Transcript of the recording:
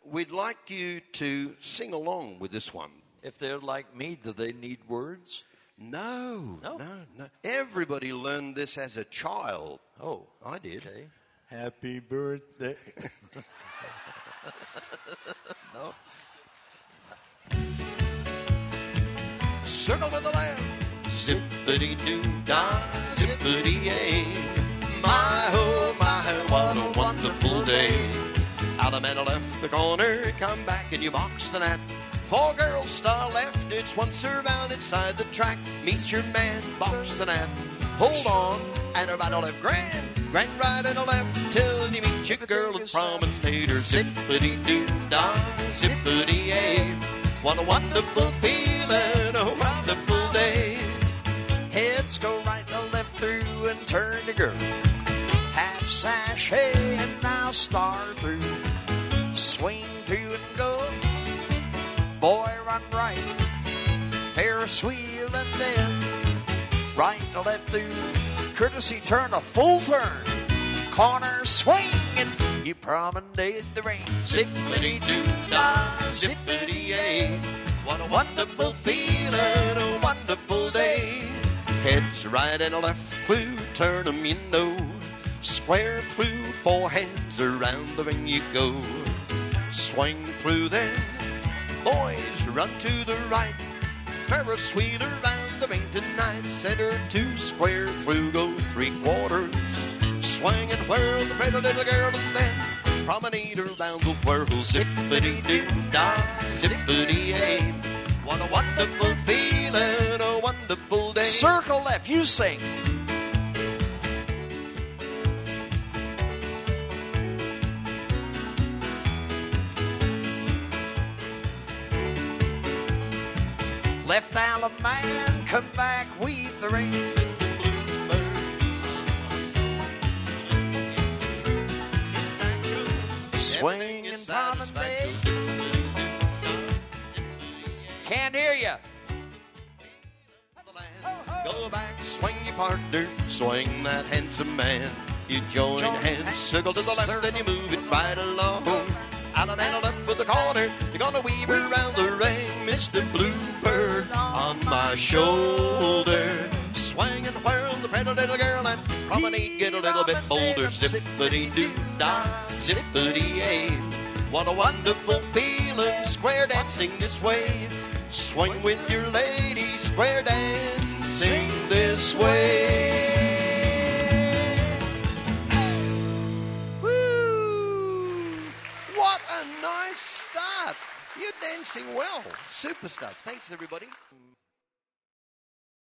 we'd like you to sing along with this one. If they're like me, do they need words? No. Everybody learned this as a child. Oh. I did. Okay. Happy birthday. No. Circle to the left. Zippity-doo-dah, zippity-yay. My, oh, my, what a wonderful day. Out a man left the corner, come back and you box the net. 4 girls star left, it's once around inside the track. Meets your man, box the net. Hold on, and right on left, grand right and a left, till you meet your girl at prom and later. Zippity-doo-dah, zippity-yay. What a wonderful feeling, a wonderful day. Heads go right and left through and turn to girl. Half sashay and now star through. Swing through and go. Boy, run right. Ferris wheel and then right to left through. Courtesy turn, a full turn. Corner swing and you promenade the ring. Zippity-doo-dah, zippity-yay. What a wonderful feeling, a wonderful day. Heads right and left through, turn them you know. Square through, 4 hands around the ring you go. Swing through then, boys run to the right. Ferris wheel around the ring tonight. Center 2, square through, go 3/4. Swing and whirl the pretty little girl and then promenade around the world. Zippity-doo-dah, zippity-yay. What a wonderful feeling, a wonderful day. Circle left, you sing. Left Allen man, come back, weave the ring. Swing and promenade. Can't hear you. Go back, swing your partner, swing that handsome man. You join hands, circle to the left, and you move it right along. Out a man left with the corner, you're gonna weave around the ring. Mr. Bluebird on my shoulder. Swing and whirl the pretty little girl and promenade, get a little bit bolder. Zippity-doo-dah, zippity-yay. What a wonderful feeling, square dancing this way. Swing with your lady, square dancing this way. Woo! What a nice start. You're dancing well. Super stuff. Thanks, everybody.